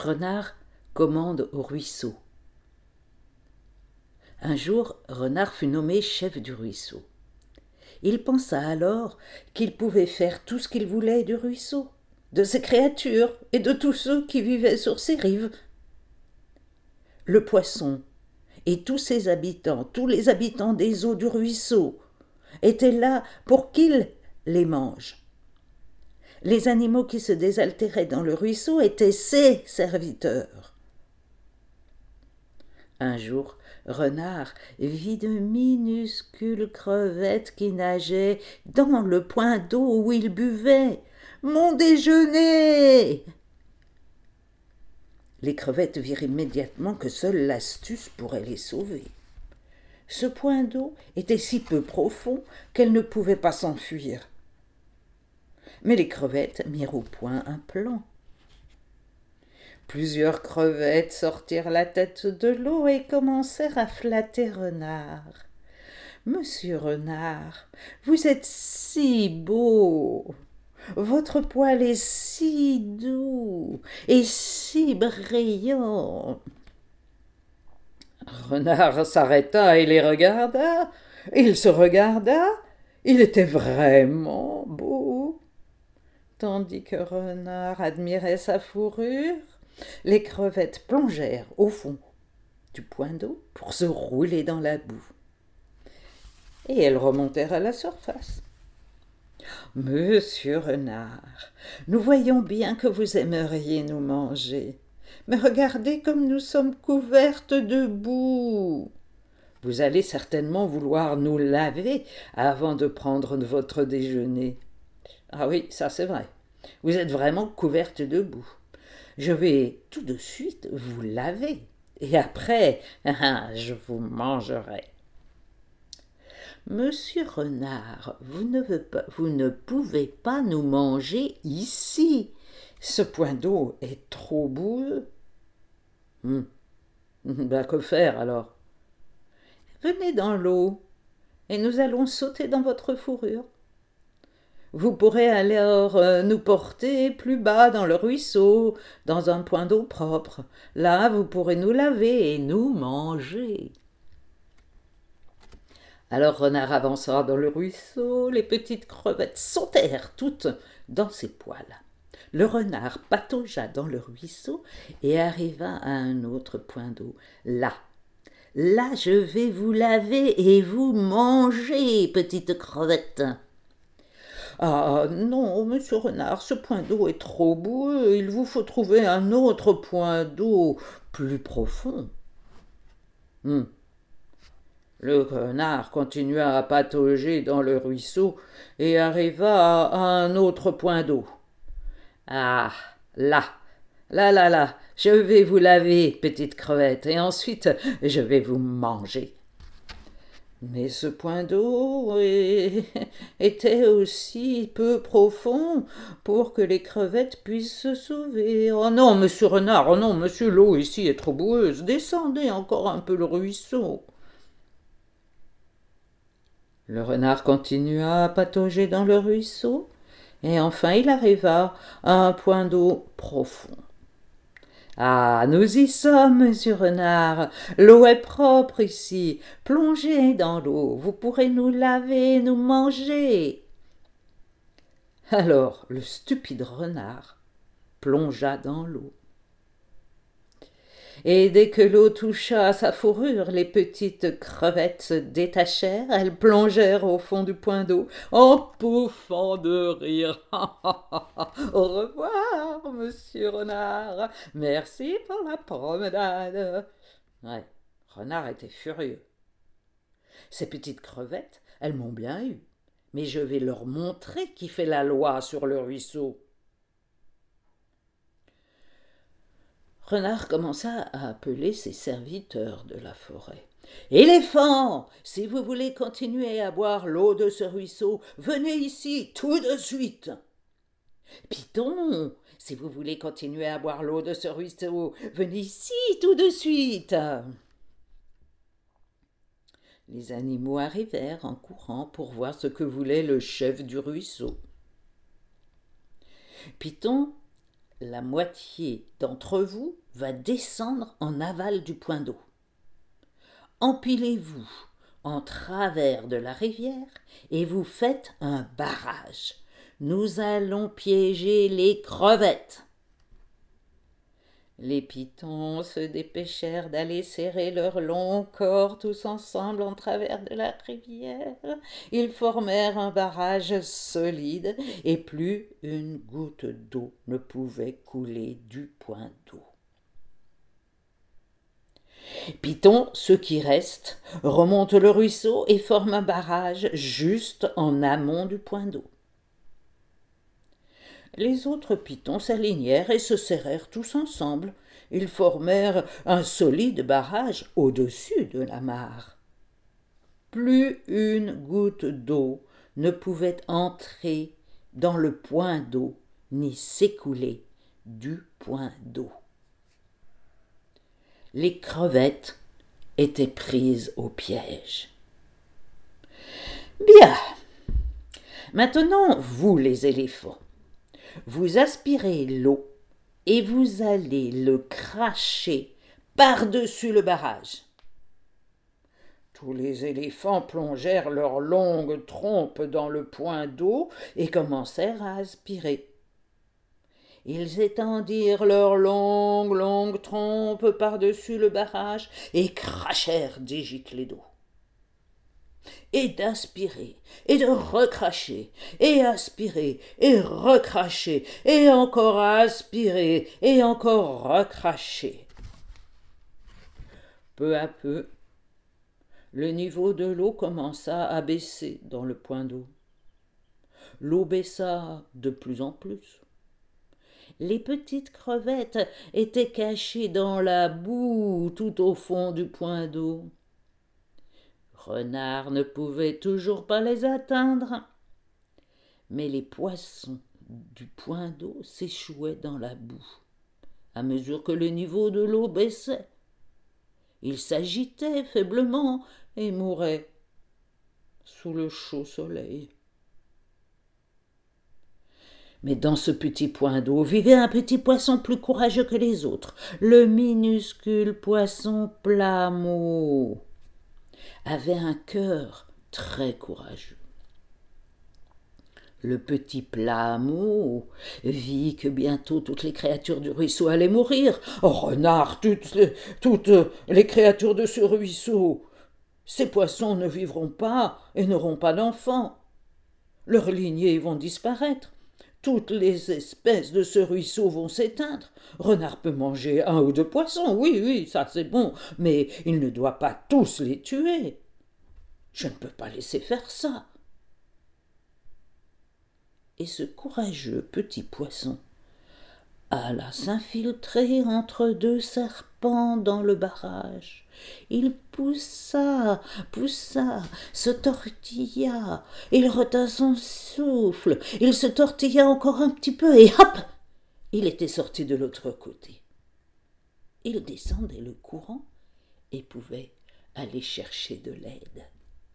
Renard commande au ruisseau. Un jour, Renard fut nommé chef du ruisseau. Il pensa alors qu'il pouvait faire tout ce qu'il voulait du ruisseau, de ses créatures et de tous ceux qui vivaient sur ses rives. Le poisson et tous ses habitants, tous les habitants des eaux du ruisseau, étaient là pour qu'il les mange. Les animaux qui se désaltéraient dans le ruisseau étaient ses serviteurs. Un jour, Renard vit de minuscules crevettes qui nageaient dans le point d'eau où il buvait. « Mon déjeuner !» Les crevettes virent immédiatement que seule l'astuce pourrait les sauver. Ce point d'eau était si peu profond qu'elles ne pouvaient pas s'enfuir. Mais les crevettes mirent au point un plan. Plusieurs crevettes sortirent la tête de l'eau et commencèrent à flatter Renard. « Monsieur Renard, vous êtes si beau, votre poil est si doux et si brillant. » Renard s'arrêta et les regarda. Il se regarda. Il était vraiment beau. Tandis que Renard admirait sa fourrure, les crevettes plongèrent au fond du point d'eau pour se rouler dans la boue. Et elles remontèrent à la surface. « Monsieur Renard, nous voyons bien que vous aimeriez nous manger. Mais regardez comme nous sommes couvertes de boue. Vous allez certainement vouloir nous laver avant de prendre votre déjeuner. » « Ah oui, ça c'est vrai. Vous êtes vraiment couverte de boue. Je vais tout de suite vous laver. Et après, je vous mangerai. » « Monsieur Renard, vous ne pouvez pas nous manger ici. Ce point d'eau est trop boueux. » Ben, que faire alors ? « Venez dans l'eau et nous allons sauter dans votre fourrure. Vous pourrez alors nous porter plus bas dans le ruisseau, dans un point d'eau propre. Là, vous pourrez nous laver et nous manger. » Alors Renard avança dans le ruisseau, les petites crevettes sautèrent toutes dans ses poils. Le renard pataugea dans le ruisseau et arriva à un autre point d'eau. Là, je vais vous laver et vous manger, petites crevettes. « Ah non, monsieur Renard, ce point d'eau est trop boueux, il vous faut trouver un autre point d'eau plus profond. » Le renard continua à patauger dans le ruisseau et arriva à un autre point d'eau. « Ah, là, je vais vous laver, petite crevette, et ensuite je vais vous manger. » Mais ce point d'eau était aussi peu profond pour que les crevettes puissent se sauver. « Oh non, monsieur Renard, oh non, monsieur, l'eau ici est trop boueuse, descendez encore un peu le ruisseau. » Le renard continua à patauger dans le ruisseau, et enfin il arriva à un point d'eau profond. « Ah, nous y sommes, monsieur Renard, l'eau est propre ici, plongez dans l'eau, vous pourrez nous laver, nous manger. » Alors le stupide renard plongea dans l'eau. Et dès que l'eau toucha sa fourrure, les petites crevettes se détachèrent, elles plongèrent au fond du point d'eau, en pouffant de rire. « Au revoir, monsieur Renard, merci pour la promenade. » Ouais, Renard était furieux. Ces petites crevettes, elles m'ont bien eu, mais je vais leur montrer qui fait la loi sur le ruisseau. Renard commença à appeler ses serviteurs de la forêt. « Éléphant, si vous voulez continuer à boire l'eau de ce ruisseau, venez ici tout de suite. Python, si vous voulez continuer à boire l'eau de ce ruisseau, venez ici tout de suite. » Les animaux arrivèrent en courant pour voir ce que voulait le chef du ruisseau. Python La moitié d'entre vous va descendre en aval du point d'eau. Empilez-vous en travers de la rivière et vous faites un barrage. Nous allons piéger les crevettes. Les pitons se dépêchèrent d'aller serrer leurs longs corps tous ensemble en travers de la rivière. Ils formèrent un barrage solide et plus une goutte d'eau ne pouvait couler du point d'eau. Python, ceux qui restent, remontent le ruisseau et forment un barrage juste en amont du point d'eau. Les autres pitons s'alignèrent et se serrèrent tous ensemble. Ils formèrent un solide barrage au-dessus de la mare. Plus une goutte d'eau ne pouvait entrer dans le point d'eau ni s'écouler du point d'eau. Les crevettes étaient prises au piège. Bien. Maintenant, vous les éléphants, vous aspirez l'eau et vous allez le cracher par-dessus le barrage. Tous les éléphants plongèrent leurs longues trompes dans le point d'eau et commencèrent à aspirer. Ils étendirent leurs longues trompes par-dessus le barrage et crachèrent des giclées d'eau. Et d'aspirer, et de recracher, et aspirer, et recracher, et encore aspirer, et encore recracher. Peu à peu, le niveau de l'eau commença à baisser dans le point d'eau. L'eau baissa de plus en plus. Les petites crevettes étaient cachées dans la boue tout au fond du point d'eau. Renard ne pouvait toujours pas les atteindre. Mais les poissons du point d'eau s'échouaient dans la boue, à mesure que le niveau de l'eau baissait. Ils s'agitaient faiblement et mouraient sous le chaud soleil. Mais dans ce petit point d'eau vivait un petit poisson plus courageux que les autres, le minuscule poisson Plameau avait un cœur très courageux. Le petit Plameau vit que bientôt toutes les créatures du ruisseau allaient mourir. « Oh, renard, toutes les créatures de ce ruisseau, ces poissons ne vivront pas et n'auront pas d'enfants. Leurs lignées vont disparaître. Toutes les espèces de ce ruisseau vont s'éteindre. Renard peut manger 1 ou 2 poissons, oui, ça c'est bon, mais il ne doit pas tous les tuer. Je ne peux pas laisser faire ça. » Et ce courageux petit poisson alla s'infiltrer entre 2 serpents dans le barrage. Il poussa, se tortilla, il retint son souffle, il se tortilla encore un petit peu et hop, il était sorti de l'autre côté. Il descendait le courant et pouvait aller chercher de l'aide.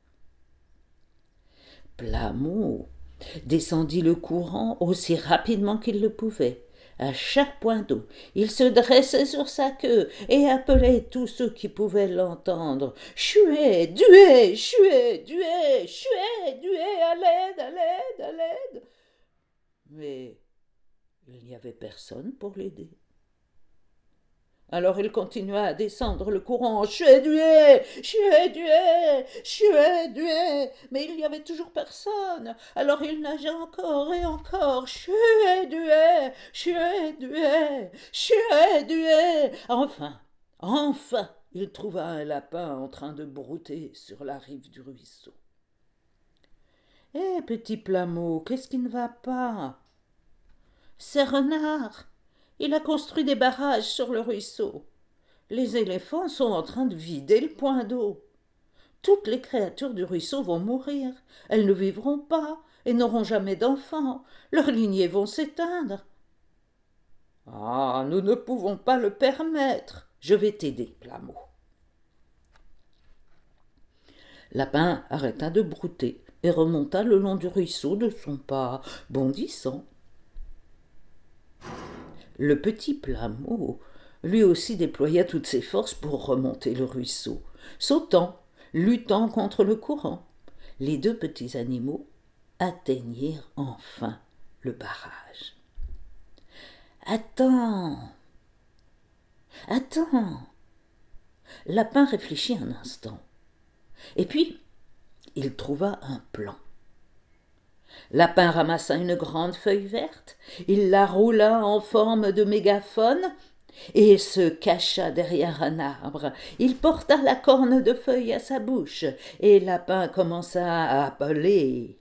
Plameau descendit le courant aussi rapidement qu'il le pouvait. À chaque point d'eau, il se dressait sur sa queue et appelait tous ceux qui pouvaient l'entendre. « Chuez, duez, chuez, duez, chuez, duez, à l'aide, à l'aide, à l'aide !» Mais il n'y avait personne pour l'aider. Alors il continua à descendre le courant. « Chuez, duez, chuez, duez, chuez, duez !» Mais il n'y avait toujours personne. Alors il nageait encore et encore. « Chuez, duez, chuez, duez, chuez, duez !» Enfin, il trouva un lapin en train de brouter sur la rive du ruisseau. « Hé, petit Plameau, qu'est-ce qui ne va pas ?»« C'est Renard. Il a construit des barrages sur le ruisseau. Les éléphants sont en train de vider le point d'eau. Toutes les créatures du ruisseau vont mourir. Elles ne vivront pas et n'auront jamais d'enfants. Leurs lignées vont s'éteindre. »« Ah, nous ne pouvons pas le permettre. Je vais t'aider, Plameau. » Lapin arrêta de brouter et remonta le long du ruisseau de son pas bondissant. Le petit Plameau, lui aussi déploya toutes ses forces pour remonter le ruisseau, sautant, luttant contre le courant. Les deux petits animaux atteignirent enfin le barrage. Attends, attends. Lapin réfléchit un instant. Et puis, il trouva un plan. Lapin ramassa une grande feuille verte, il la roula en forme de mégaphone et se cacha derrière un arbre. Il porta la corne de feuille à sa bouche et Lapin commença à appeler.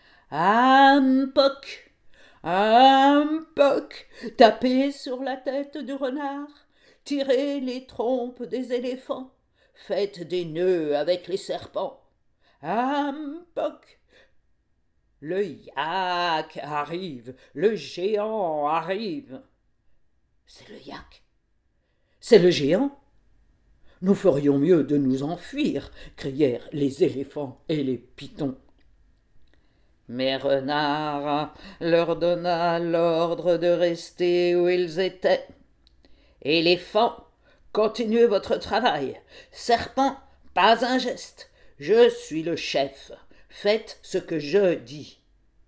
Ampoc, Ampoc, tapez sur la tête du renard, tirez les trompes des éléphants, faites des nœuds avec les serpents. Ampoc. Le yak arrive, le géant arrive. C'est le yak, c'est le géant. Nous ferions mieux de nous enfuir, crièrent les éléphants et les pitons. Mais Renard leur donna l'ordre de rester où ils étaient. Éléphants, continuez votre travail. Serpent, pas un geste. Je suis le chef. Faites ce que je dis.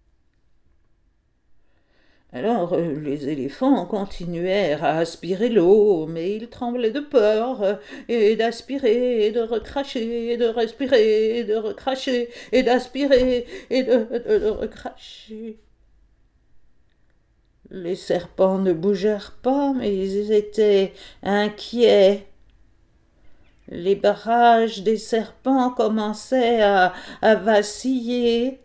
Alors les éléphants continuèrent à aspirer l'eau, mais ils tremblaient de peur, et d'aspirer, et de recracher, et de respirer, et de recracher, et d'aspirer, et de recracher. Les serpents ne bougèrent pas, mais ils étaient inquiets. Les barrages des serpents commençaient à vaciller.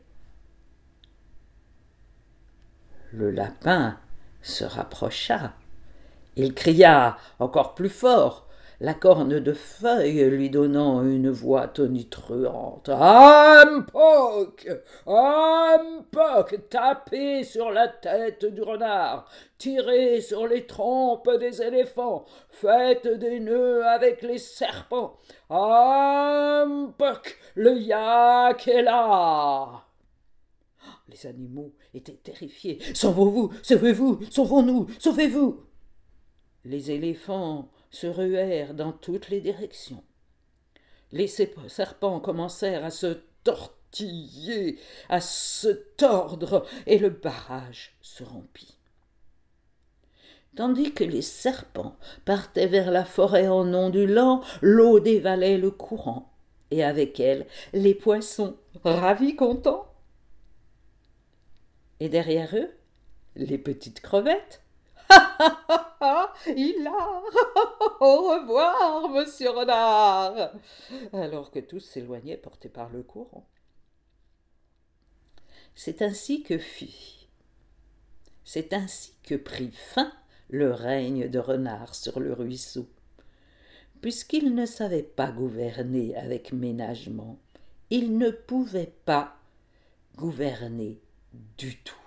Le lapin se rapprocha. Il cria encore plus fort, la corne de feuille lui donnant une voix tonitruante. Ampoc, Ampoc, tapez sur la tête du renard, tirez sur les trompes des éléphants, faites des nœuds avec les serpents. Ampoc, le yak est là. Les animaux étaient terrifiés. Sauvez-vous, sauvez-vous, sauvons-nous, sauvez-vous. Les éléphants se ruèrent dans toutes les directions. Les serpents commencèrent à se tortiller, à se tordre, et le barrage se rompit. Tandis que les serpents partaient vers la forêt en ondulant, l'eau dévalait le courant, et avec elle les poissons, ravis, contents. Et derrière eux, les petites crevettes. Il a. Au revoir, monsieur Renard. Alors que tous s'éloignaient portés par le courant. C'est ainsi que prit fin le règne de Renard sur le ruisseau. Puisqu'il ne savait pas gouverner avec ménagement, il ne pouvait pas gouverner du tout.